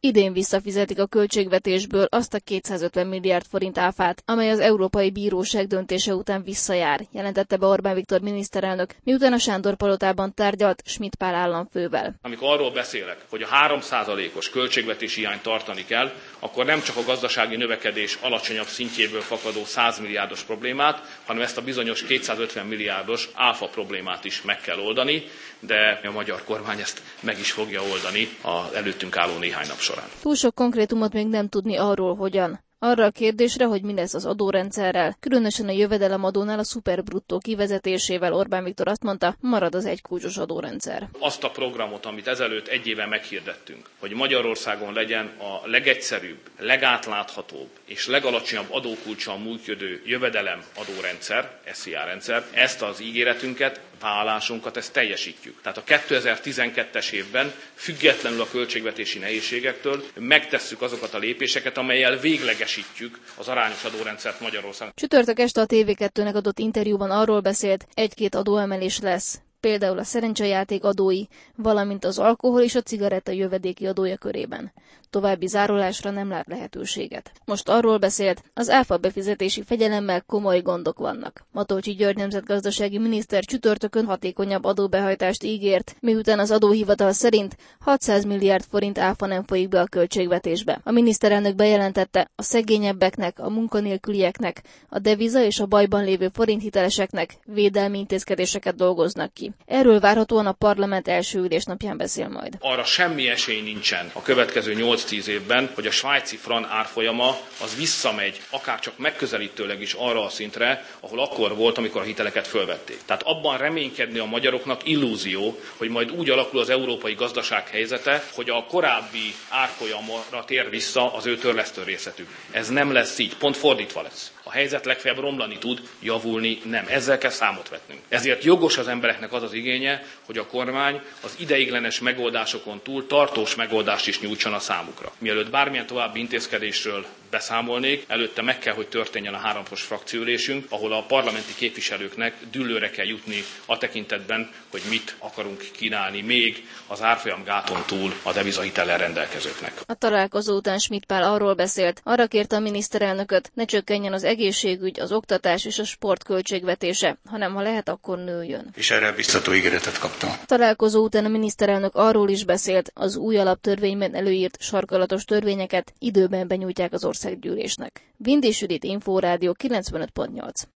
Idén visszafizetik a költségvetésből azt a 250 milliárd forint áfát, amely az Európai Bíróság döntése után visszajár, jelentette be Orbán Viktor miniszterelnök, miután a Sándor-palotában tárgyalt Schmidt Pál államfővel. Amikor arról beszélek, hogy a 3%-os költségvetési hiányt tartani kell, akkor nem csak a gazdasági növekedés alacsonyabb szintjéből fakadó 100 milliárdos problémát, hanem ezt a bizonyos 250 milliárdos áfa problémát is meg kell oldani, de a magyar kormány ezt meg is fogja oldani az előttünk álló néhány nap során. Túl sok konkrétumot még nem tudni arról, hogyan. Arra a kérdésre, hogy mi lesz az adórendszerrel, különösen a jövedelemadónál a szuperbruttó kivezetésével Orbán Viktor azt mondta, marad az egykulcsos adórendszer. Azt a programot, amit ezelőtt egy éve meghirdettünk, hogy Magyarországon legyen a legegyszerűbb, legátláthatóbb és legalacsonyabb adókulccsal működő jövedelem adórendszer, SZIA rendszer, ezt az ígéretünket, vállalásunkat, ezt teljesítjük. Tehát a 2012-es évben, függetlenül a költségvetési nehézségektől megtesszük azokat a lépéseket, amellyel véglegesítjük az arányos adórendszert Magyarországon. Csütörtök este a TV2-nek adott interjúban arról beszélt, egy-két adóemelés lesz. Például a szerencsejáték adói, valamint az alkohol és a cigaretta jövedéki adója körében. További zárolásra nem lát lehetőséget. Most arról beszélt, az áfa befizetési fegyelemmel komoly gondok vannak. Matolcsy György nemzetgazdasági miniszter csütörtökön hatékonyabb adóbehajtást ígért, miután az adóhivatal szerint 600 milliárd forint áfa nem folyik be a költségvetésbe. A miniszterelnök bejelentette, a szegényebbeknek, a munkanélkülieknek, a deviza és a bajban lévő forinthiteleseknek védelmi intézkedéseket dolgoznak ki. Erről várhatóan a parlament első ülésnapján beszél majd. Arra semmi esély nincsen a következő 8-10 évben, hogy a svájci frank árfolyama az visszamegy, akár csak megközelítőleg is arra a szintre, ahol akkor volt, amikor a hiteleket fölvették. Tehát abban reménykedni a magyaroknak illúzió, hogy majd úgy alakul az európai gazdaság helyzete, hogy a korábbi árfolyamra tér vissza az ő törlesztőrészetük. Ez nem lesz így, pont fordítva lesz. A helyzet legfeljebb romlani tud, javulni nem. Ezzel kell számot vetnünk. Ezért jogos az embereknek az az igénye, hogy a kormány az ideiglenes megoldásokon túl tartós megoldást is nyújtson a számukra. Mielőtt bármilyen további intézkedésről beszámolnék, előtte meg kell, hogy történjen a 3 napos frakcióülésünk, ahol a parlamenti képviselőknek dűlőre kell jutni a tekintetben, hogy mit akarunk kínálni még az árfolyam gáton túl a devizahitellel rendelkezőknek. A találkozó után Schmidt Pál arról beszélt, arra kérte a miniszterelnököt, ne csökkenjen az egészségügy, az oktatás és a sport költségvetése, hanem ha lehet, akkor nőjön. És erre biztató ígéretet kaptam. A találkozó után a miniszterelnök arról is beszélt, az új alaptörvényben előírt sarkalatos törvényeket időben benyújtják az országgyűlésnek. Vindés Judit, Inforádió 95.8.